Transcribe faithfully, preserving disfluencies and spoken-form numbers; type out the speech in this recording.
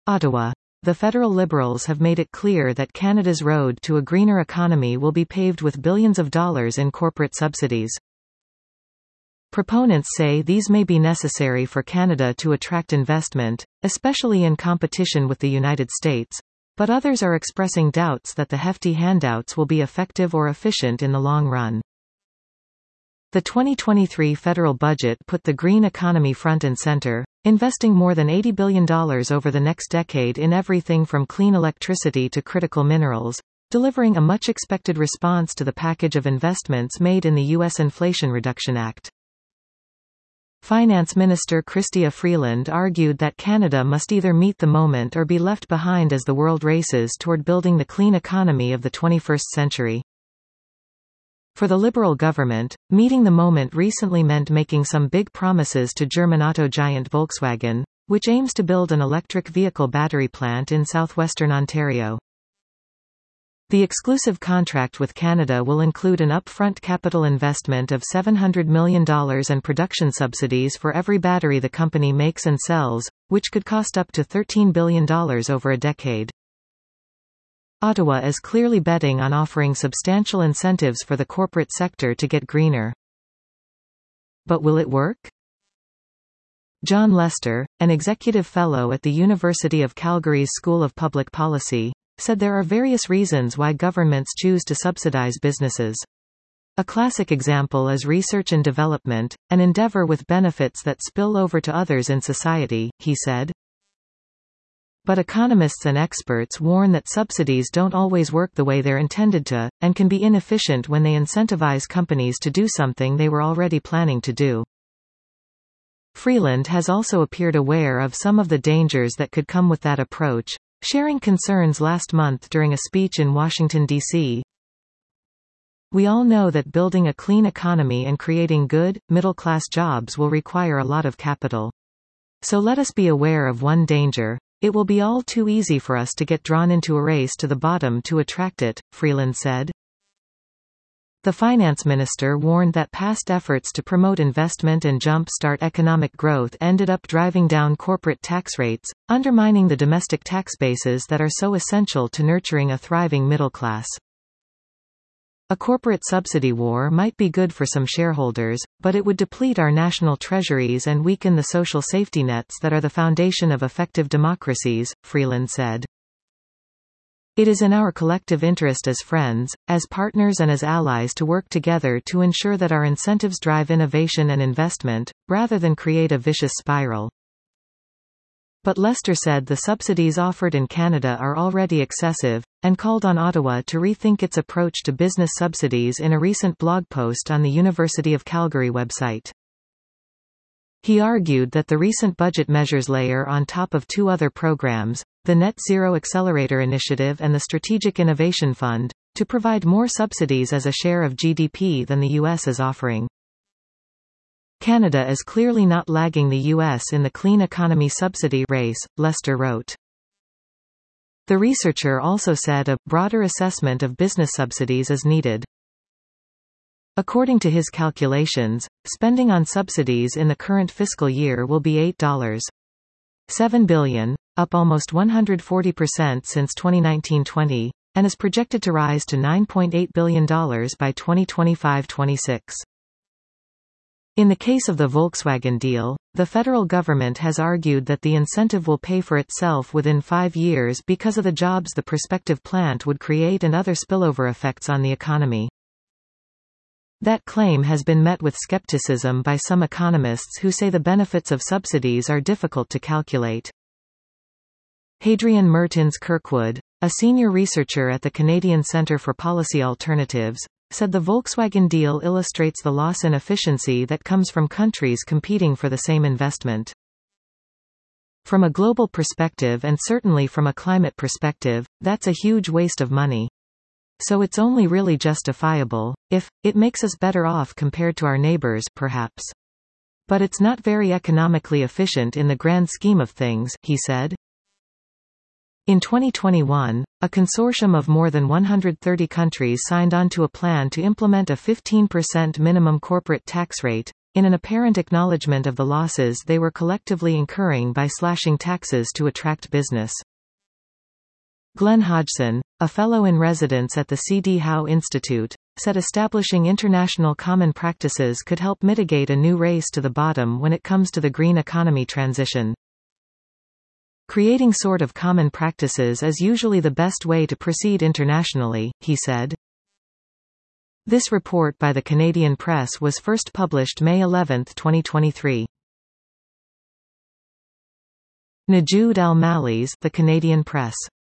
Ottawa. The federal Liberals have made it clear that Canada's road to a greener economy will be paved with billions of dollars in corporate subsidies. Proponents say these may be necessary for Canada to attract investment, especially in competition with the United States, but others are expressing doubts that the hefty handouts will be effective or efficient in the long run. The twenty twenty-three federal budget put the green economy front and center, investing more than eighty billion dollars over the next decade in everything from clean electricity to critical minerals, delivering a much-expected response to the package of investments made in the U S Inflation Reduction Act. Finance Minister Chrystia Freeland argued that Canada must either meet the moment or be left behind as the world races toward building the clean economy of the twenty-first century. For the Liberal government, meeting the moment recently meant making some big promises to German auto giant Volkswagen, which aims to build an electric vehicle battery plant in southwestern Ontario. The exclusive contract with Canada will include an upfront capital investment of seven hundred million dollars and production subsidies for every battery the company makes and sells, which could cost up to thirteen billion dollars over a decade. Ottawa is clearly betting on offering substantial incentives for the corporate sector to get greener. But will it work? John Lester, an executive fellow at the University of Calgary's School of Public Policy, said there are various reasons why governments choose to subsidize businesses. A classic example is research and development, an endeavor with benefits that spill over to others in society, he said. But economists and experts warn that subsidies don't always work the way they're intended to, and can be inefficient when they incentivize companies to do something they were already planning to do. Freeland has also appeared aware of some of the dangers that could come with that approach, sharing concerns last month during a speech in Washington, D C "We all know that building a clean economy and creating good, middle-class jobs will require a lot of capital. So let us be aware of one danger. It will be all too easy for us to get drawn into a race to the bottom to attract it," Freeland said. The finance minister warned that past efforts to promote investment and jump-start economic growth ended up driving down corporate tax rates, undermining the domestic tax bases that are so essential to nurturing a thriving middle class. A corporate subsidy war might be good for some shareholders, but it would deplete our national treasuries and weaken the social safety nets that are the foundation of effective democracies, Freeland said. It is in our collective interest as friends, as partners and as allies to work together to ensure that our incentives drive innovation and investment, rather than create a vicious spiral. But Lester said the subsidies offered in Canada are already excessive, and called on Ottawa to rethink its approach to business subsidies in a recent blog post on the University of Calgary website. He argued that the recent budget measures layer on top of two other programs, the Net Zero Accelerator Initiative and the Strategic Innovation Fund, to provide more subsidies as a share of G D P than the U S is offering. Canada is clearly not lagging the U S in the clean economy subsidy race, Lester wrote. The researcher also said a broader assessment of business subsidies is needed. According to his calculations, spending on subsidies in the current fiscal year will be eight point seven billion dollars, up almost one hundred forty percent since twenty nineteen twenty, and is projected to rise to nine point eight billion dollars by twenty twenty-five twenty-six. In the case of the Volkswagen deal, the federal government has argued that the incentive will pay for itself within five years because of the jobs the prospective plant would create and other spillover effects on the economy. That claim has been met with skepticism by some economists who say the benefits of subsidies are difficult to calculate. Hadrian Mertens Kirkwood, a senior researcher at the Canadian Centre for Policy Alternatives, said the Volkswagen deal illustrates the loss in efficiency that comes from countries competing for the same investment. From a global perspective and certainly from a climate perspective, that's a huge waste of money. So it's only really justifiable, if, it makes us better off compared to our neighbors, perhaps. But it's not very economically efficient in the grand scheme of things, he said. In twenty twenty-one, a consortium of more than one hundred thirty countries signed on to a plan to implement a fifteen percent minimum corporate tax rate, in an apparent acknowledgement of the losses they were collectively incurring by slashing taxes to attract business. Glenn Hodgson, a fellow-in-residence at the C D Howe Institute, said establishing international common practices could help mitigate a new race to the bottom when it comes to the green economy transition. Creating sort of common practices is usually the best way to proceed internationally, he said. This report by the Canadian Press was first published May eleventh twenty twenty-three. Najoud Al-Malli's The Canadian Press.